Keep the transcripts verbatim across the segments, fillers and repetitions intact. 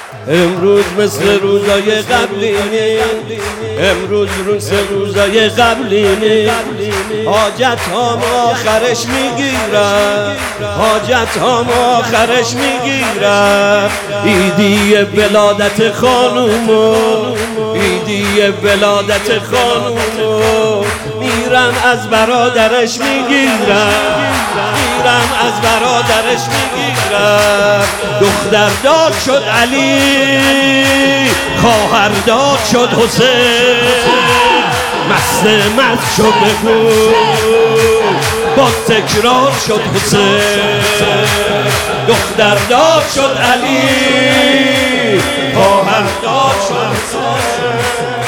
امروز مثل روزای قبلی نی، امروز مثل روزای قبلی نی. حاجت هم آخرش میگیرم، حاجت هم آخرش میگیرم. ایدی ولادت خانومو، ایدی ولادت خانومو میرم از برادرش میگیرم، میرم از برادرش میگیرم. دختر داد شد علی، خواهر داد شد حسین. مست مست شد بگو با تکرار شد حسین. دختر داد شد علی، خواهر داد شد حسین.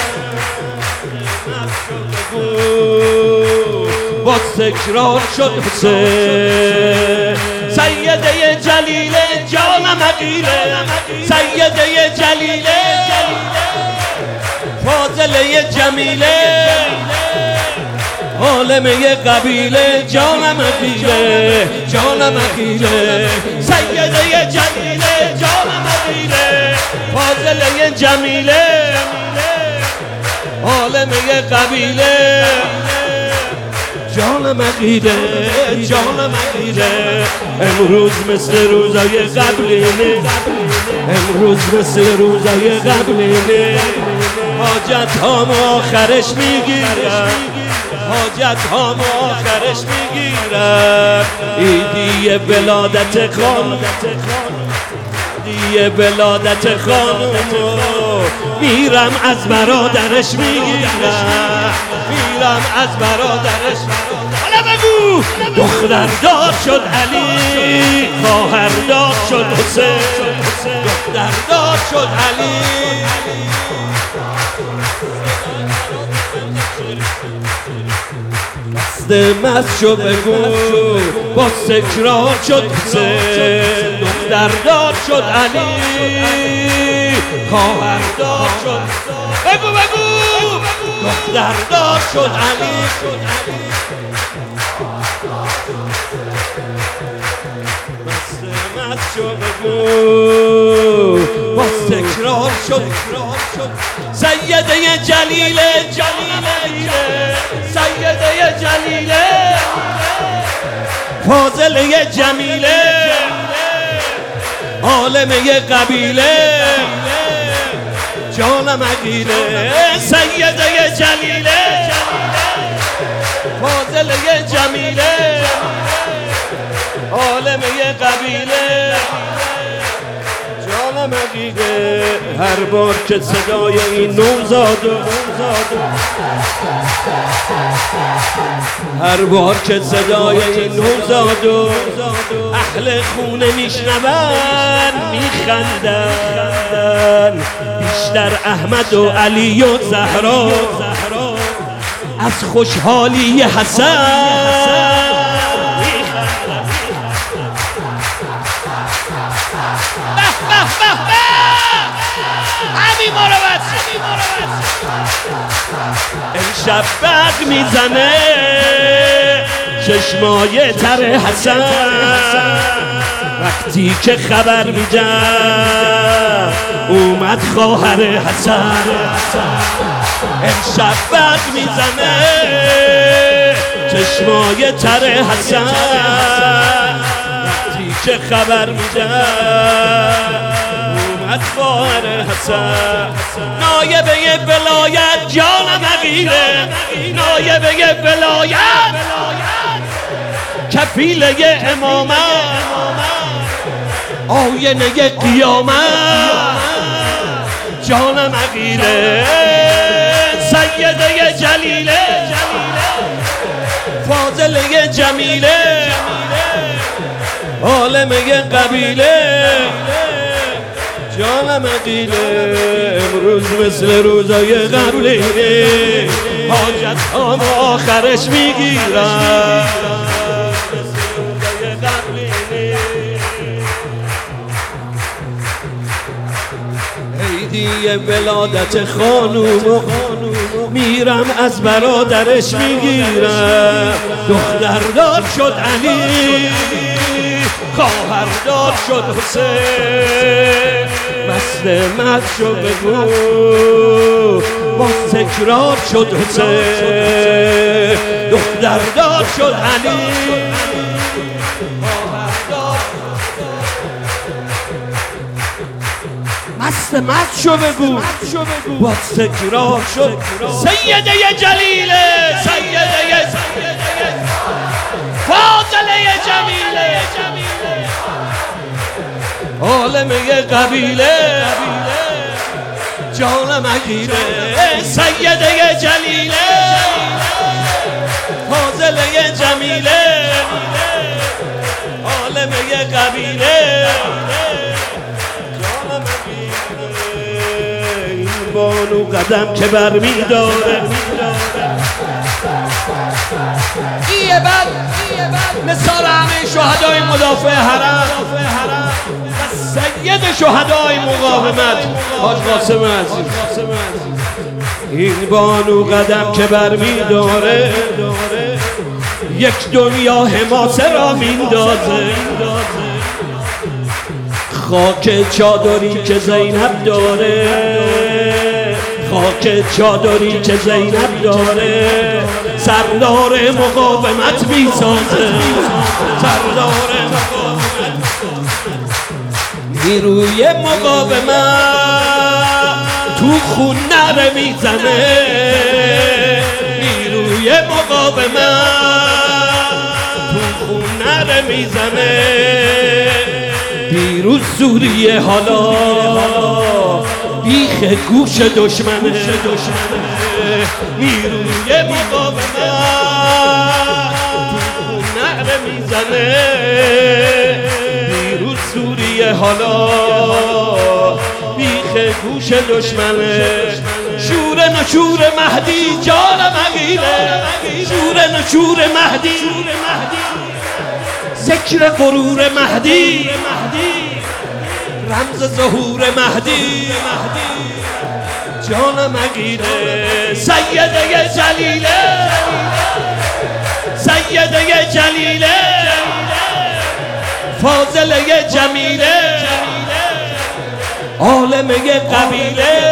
با تکرار شد حسین. سیده جلیله جان مقیله، سیده جلیله فاضله جمیله، عالمه قبیله جان مقیله، جان مقیله. سیده جلیله جان مقیله، فاضله جمیله، عالمه قبیله جان مقیله، جان مقیله. امروز مثل روزای قبلی نی، امروز مثل روزای قبلی نی. حاجت هم آخرش میگیرم، حاجت هم آخرش میگیرم. ایدی ولادت خانوم، ایدی ولادت خانومو میرم از برادرش میگیرم، میرم از برادرش. حالا بگو دختر داد شد علی، خواهر داد شد حسین. دختر داد شد علی، مست مست شد بگو با تکرار شد حسین. دختر داد شد علی، خواهر داد شد. بگو بگو دختر داد شد علی. مست مست شد بگو با تکرار شد. سیده جلیله جلیله، سیده جلیله فاضله جمیله، عالمه قبیله جان مقیله. سیده جلیله فاضله جمیله، عالمه قبیله جان مقیله. هر بار که صدای این نوزاد، هر بار که صدای این نوزاد اهل خونه میشنون میخندن. بیشتر احمد و علی و زهرا از خوشحالی حسن. همین مراوت امشب برق میزنه چشمای تر حسن. وقتی که خبر میدم اومد خواهر حسن. امشب برق میزنه چشمای تر حسن. وقتی که خبر میدم اومد خواهر حسن. نایبه ولایت جان مقیله، نایبه ولایت کفیله امامت، آینه قیامت جان مقیله. سیده جلیله فاضله جمیله، عالمه قبیله جان مقیله. امروز مثل روزای قبلی نی، حاجت هم آخرش میگیرم. عیدی ولادت خانومو میرم از برادرش میگیرم. دختر داد شد علی، خواهر داد شد حسین. مثل مد شو بگو با تکرار شد حسین دختر دار شد علی مست مد شو بگو با تکرار شد سیده جلیله سیده فاضله جمیله عالمه قبیله جان مگیره سیده جلیله فاضله جمیله عالمه قبیله جان مگیره این بانو قدم که بر می داره ایه بد مثال همه شهدای مدافع حرم سید شهدای مقاومت حاج قاسم عزیز این بانو قدم که بر می داره یک دنیا حماسه را میندازه خاک چادری که زینب داره خاک چادری که زینب داره سردار مقاومت میسازه سردار مقاومت نیروی مقاومت تو خون نره میزنه نیروی مقاومت تو خون نره میزنه دیروز سوریه حالا بیخ گوش دشمنه نیروی مقاومت تو خون نره میزنه دیروز سوریه حالا بیخ گوش دشمنه شور نشور مهدی جان مگیره شور نشور مهدی ذکر غرور مهدی رمز ظهور مهدی جان مگیره سیده جلیله سیده جلیله فاضله جمیله عالمه قبیله